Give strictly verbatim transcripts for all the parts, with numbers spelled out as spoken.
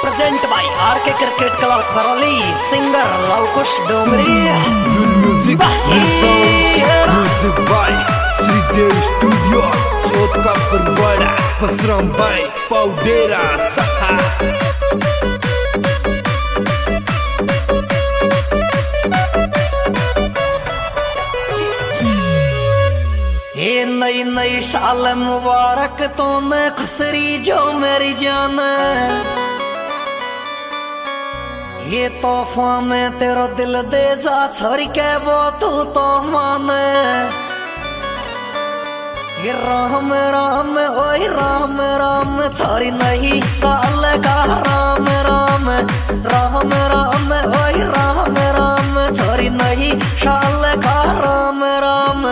Present by RK cricket club Karauli, singer Luvkush Dongri. Music music by Shridev studio, Chauth का Parwara, पसराम bye पाउडेरा सहा। ये नई नई साल मुबारक तो न खुसरी जो मेरी जान, ये तोहफा में तेरो दिल दे जा छोरी के वो तू तो मान। ये राम राम ओए राम राम छोरी नहीं साल का राम राम, राम राम ओए राम राम छोरी नहीं साल का राम राम।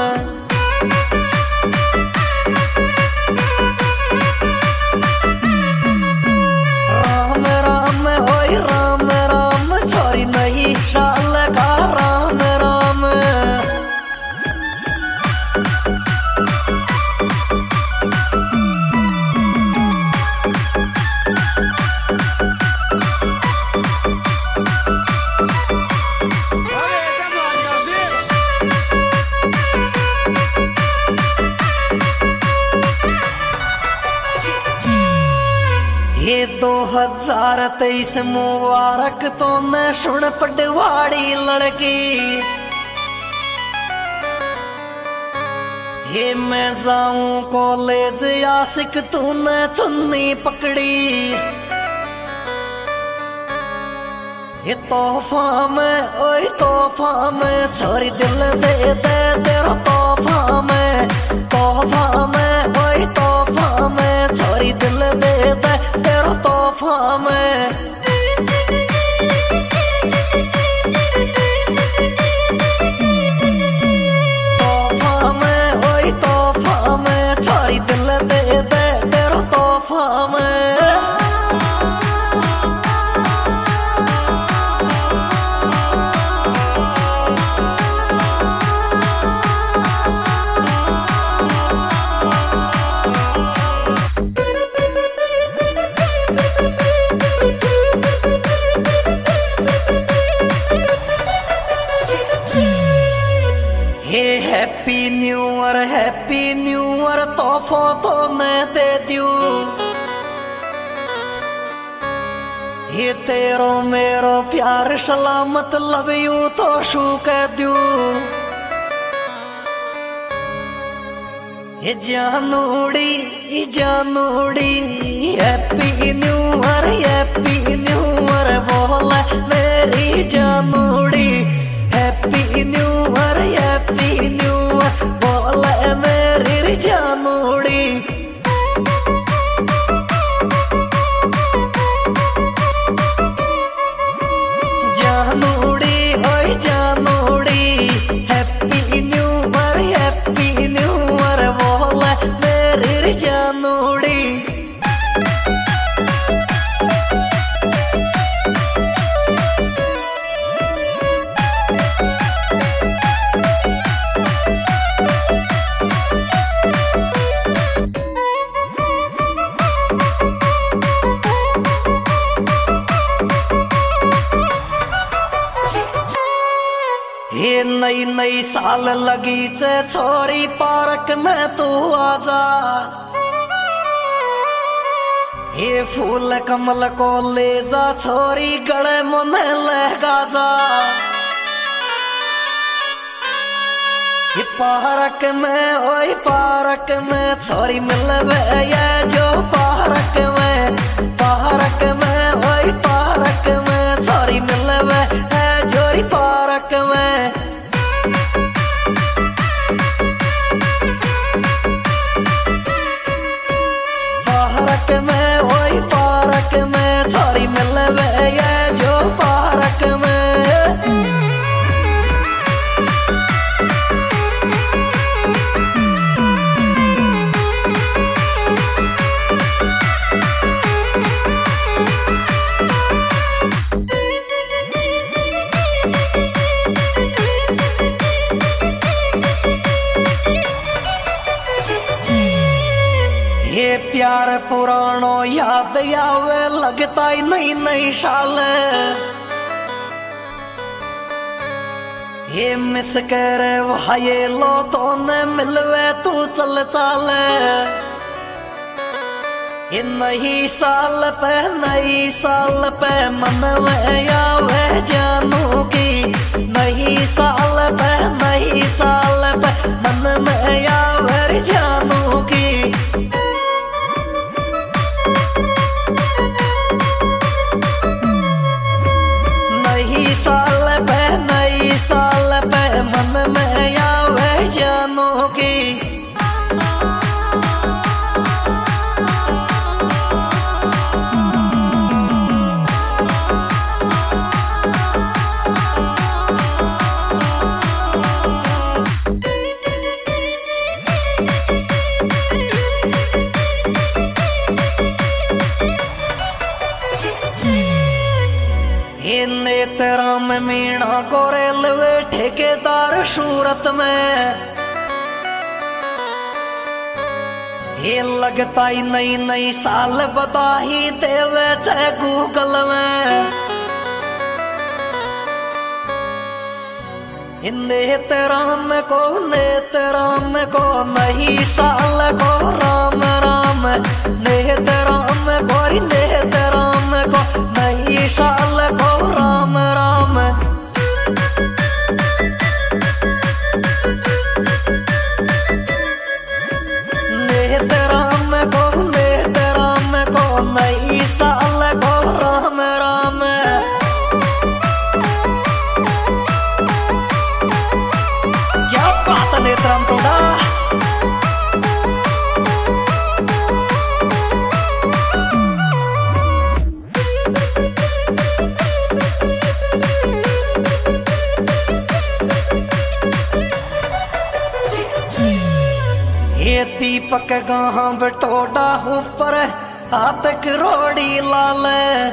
नहीं शाल का राम राम। ये दो हजार तेईस मुबारक तो न सुन पटवाड़ी लड़की, ये मैं जाऊं कॉलेज आशिक तूने चुन्नी पकड़ी। ये तोहफा में ओए तोहफा में छोरी दिल दे दे तेरा तोहफा में, तोहफा में ओए तोहफा में छोरी दिल दे दे तेरा तोहफा में। तोहफा में ओए तोहफा में छोरी दिल दे दे तेरा तोहफा में। Happy new year happy new year तोहफा तो मैं दे दूं, ये तेरो मेरो प्यार सलामत लव यू तो शू कह दूं। ये जानूड़ी ये जानूड़ी happy new year happy new year बोल मेरी जानूड़ी। Happy new year happy new year बोल मेरी जानूड़ी। जानूड़ी ओए जानूड़ी happy new year happy new year बोल मेरी जानूड़ी। ये नई नई साल लगी चे छोरी पार्क में तू आजा, ये फूल कमल को ले जा छोरी गले मुने लहगा जा। ये पार्क में ओए पार्क में छोरी मिलवे ये जो पार्क में, पार्क में ओए पार्क में छोरी मिलवे है जोरी पार्क में। पार्क में ओए पार्क में छोरी मिलवे ये जो पार्क में। यार पुरानो याद आवे लगता ही नहीं नई साल ये मिस करे भाई लो तो न मिलवे तू चल चाल ये नई साल पे नई साल पे मन में आवे जानू की नई साल पे नई साल पे मन में आवे जानू की नई साल पे नई साल पे मन में आवे जानू की तेरा में मीणा गोरे लवे ठेकेदार सूरत में ये लगता ही नई नई साल बधाई देवे चाहे गूगल में इन्ने तेरा में को ने तेरा में को नई साल को राम राम ने तेरा में गोरी ने तेरा में को नई साल को राम राम ने तेरा में को ने तेरा में को नई साल को राम राम क्या बात नेत्रम तोड़ा दीपक गाहां बटोड़ा ऊपर हाथ करोड़ी लाल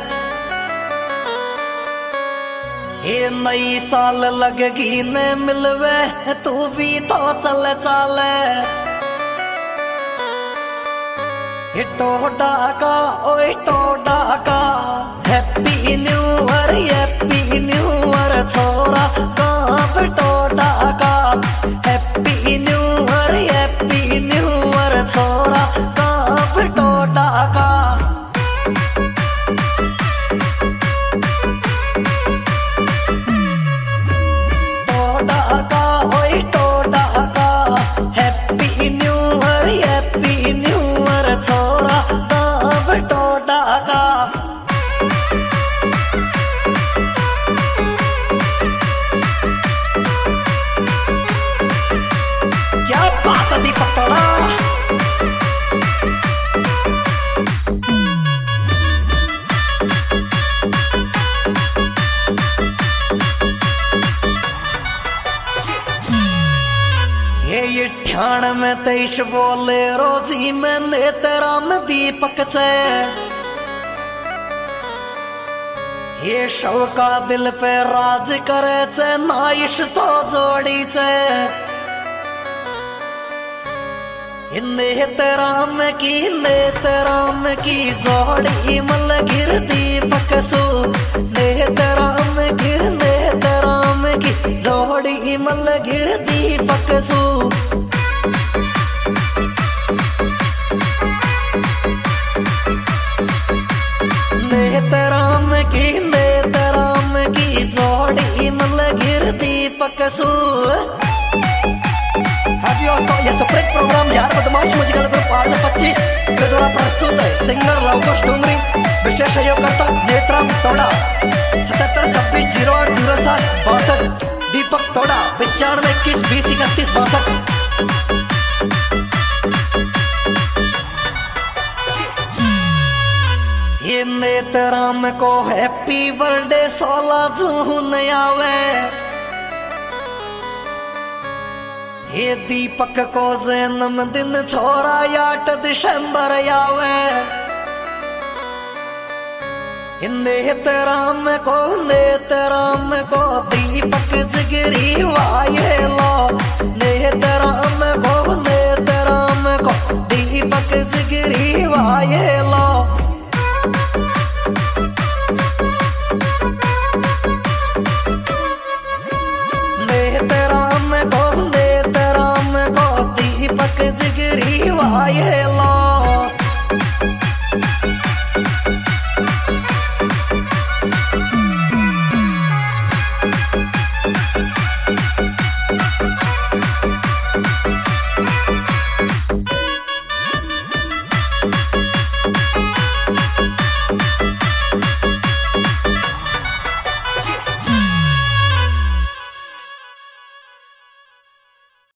ये नई साल लगगी न मिलवे तू भी तो चल चाल ये टोडा का ओए टोडा का happy new year happy new year छोरा कहाँ बटोड़ा का happy new year happy new year छोरा कहाँ बटोड़ा का टोडा का ओए टोडा का happy new year happy new year छोरा कहाँ बटोड़ा का दीपक तोड़ा ये ये ठाण में तेईस बोले रोजी में नेतरा में दीपक से ये शव का दिल पे राज करे चे नाइश तो जोड़ी चे नेतराम की नेतराम की जोड़ी मल गिर दीपक सु नेतराम गिर नेतराम की जोड़ी मल गिर दीपक सु नेतराम की नेतराम की जोड़ी मल गिर दीपक सु दोस्तों ये सुपरहिट प्रोग्राम यार बदमाश म्यूजिकल ग्रुप आठ पच्चीस के द्वारा प्रस्तुत है सिंगर लवकुश डूंगरी विशेष सहयोगकर्ता नेत्रम टोड़ा सतहत्तर छब्बीस जीरो आठ जीरो सात बासठ दीपक टोड़ा पचानवे इक्कीस बीस इकतीस बासठ ये नेत्रम को हैप्पी बर्थडे सोलह जून आवे ये दीपक को जन्मदिन छोरा आठ दिसंबर आवे नेतराम को नेतराम को दीपक जिगरी वाये लो नेतराम को नेतराम को दीपक जिगरी वाये लो दे तेरा में को दे तेरा में को दीपक जिगरी वाये